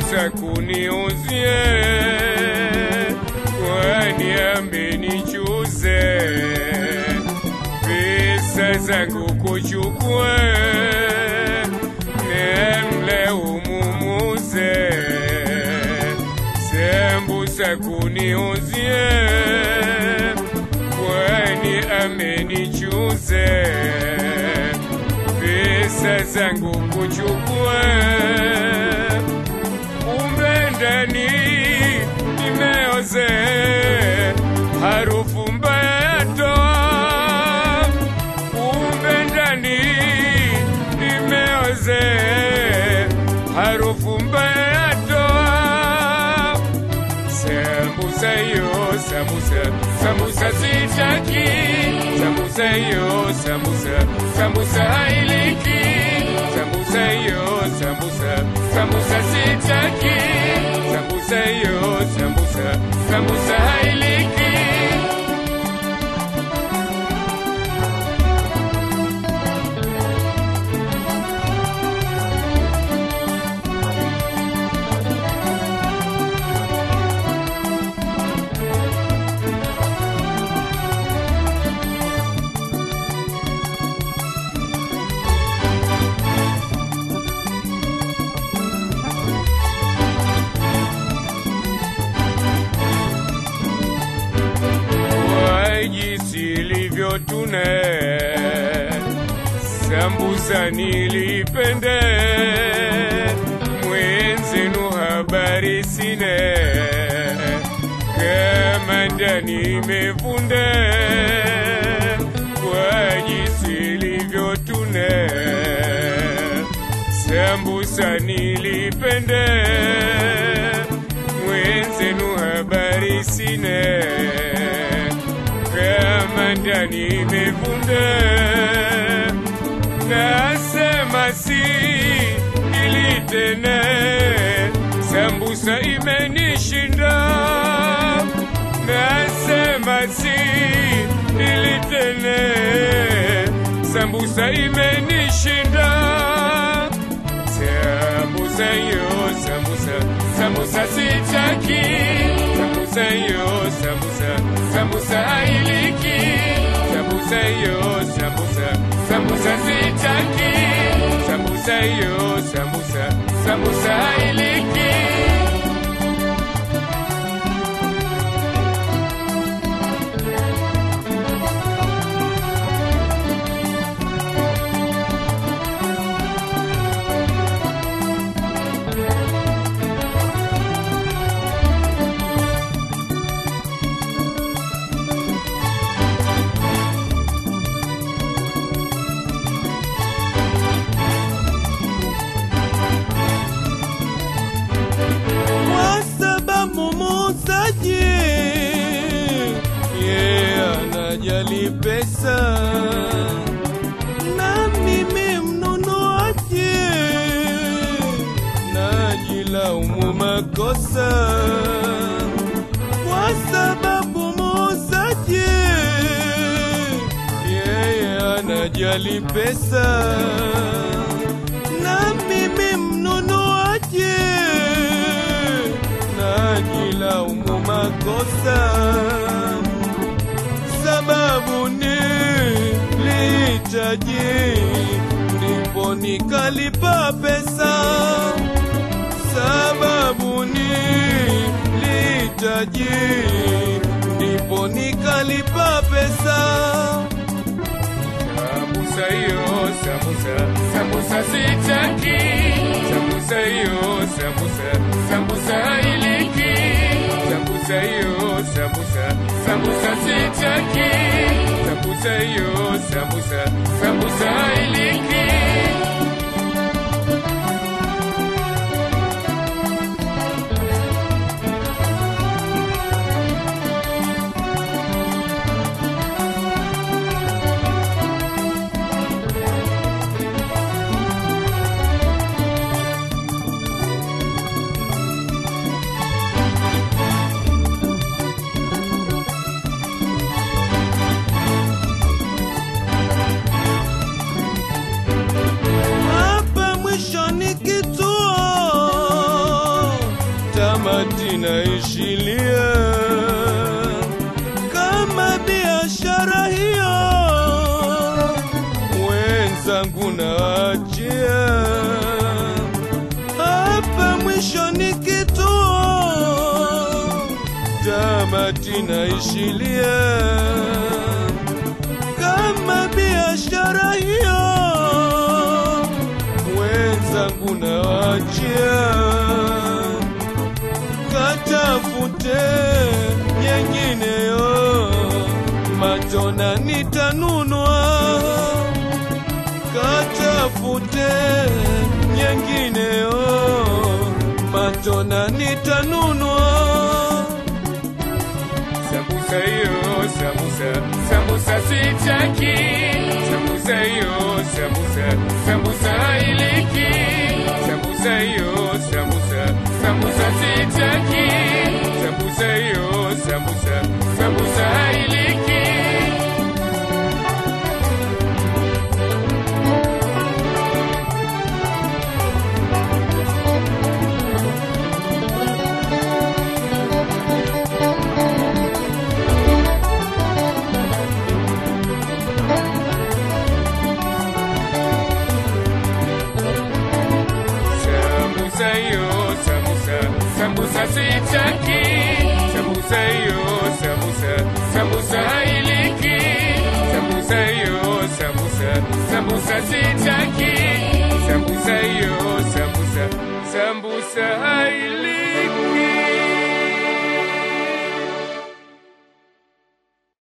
sambusa kuniuzie, kwani amenichuze. Pesa zangu kuchukue, nemle umumuze. Sambusa kuniuzie, kwani amenichuze. Pesa zangu kuchukue, kumbe ndani nimeoze. Harufu mbaya toa, kumbe ndani nimeoze. Harufu mbaya toa. Sambusa yo sambusa, sambusa sitaki. Sambusa yo sambusa, sambusa hailiki. Sambusa yo sambusa, sambusa sitaki. Sambusa yo sambusa, sambusa hailiki. Tune sambusa nilipende, mwenzenu habari sine. Kama ndani mevunde, kwa jinsi ilivyo tune. Sambusa nilipende, mwenzenu habari sine. Kama ndani mevunde, nasema si ilitene. Sambusa imenishinda, nasema si ilitene. Sambusa imenishinda. Sambusa yo sambusa, sambusa sitaki. Sambusa yo sambusa, sambusa hailiki. Sambusa yo sambusa, sambusa sitaki. Sambusa yo sambusa, sambusa hailiki. Anajali pesa, na mimi mnunuaje? Najilaumu makosa, kwa sababu muuzaji yeye anajali pesa, na mimi mnunuaje? Najilaumu makosa, sababu nilihitaji ndipo nikalipa pesa. Sababu nilihitaji ndipo nikalipa pesa. Sambusa yo sambusa, sambusa sitaki. Sambusa yo sambusa, sambusa hailiki. Sambusa yo sambusa, sambusa sitaki. Sambusa yo sambusa, sambusa hailiki. naishilia kama biashara hiyo, wenzangu naachia hapa mwisho ni kituo, tamati naishilia kama biashara hiyo, wenzangu naachia katafute yengineyo, matona nitanunua, katafute yengineyo, matona nitanunua. Sambusa yo, sambusa sitaki. Sambusa yo, sambusa iliki. Sambusa yo, sambusa sitaki. Sambusa yo, sambusa iliki. Sambusa sitaki. Sambusa yo, sambusa iliki. Sambusa yo, sambusa sitaki. Sambusa yo, sambusa